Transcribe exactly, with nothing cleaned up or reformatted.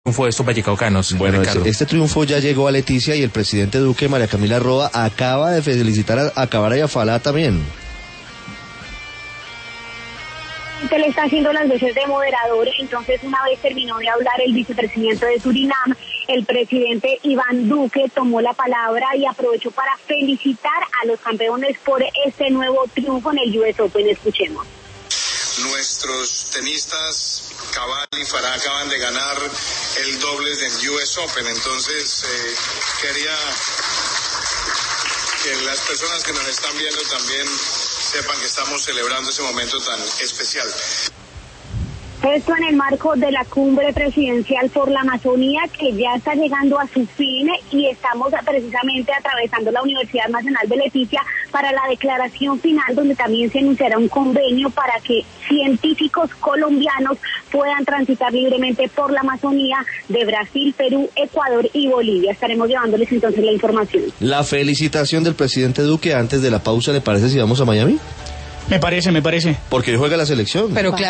triunfo de estos vallecaucanos. Bueno, este, este triunfo ya llegó a Leticia y el presidente Duque, María Camila Roa, acaba de felicitar a, a Cabara y a Falá también. Le está haciendo las veces de moderador, entonces una vez terminó de hablar el vicepresidente de Surinam, el presidente Iván Duque tomó la palabra y aprovechó para felicitar a los campeones por este nuevo triunfo en el U S Open. Escuchemos. Nuestros tenistas Cabal y Farah acaban de ganar el dobles del U S Open, entonces eh, quería que las personas que nos están viendo también sepan que estamos celebrando ese momento tan especial. Esto en el marco de la cumbre presidencial por la Amazonía, que ya está llegando a su fin, y estamos precisamente atravesando la Universidad Nacional de Leticia para la declaración final, donde también se anunciará un convenio para que científicos colombianos puedan transitar libremente por la Amazonía de Brasil, Perú, Ecuador y Bolivia. Estaremos llevándoles entonces la información. La felicitación del presidente Duque antes de la pausa, ¿le parece si vamos a Miami? Me parece, me parece. Porque hoy juega la selección. Pero claro.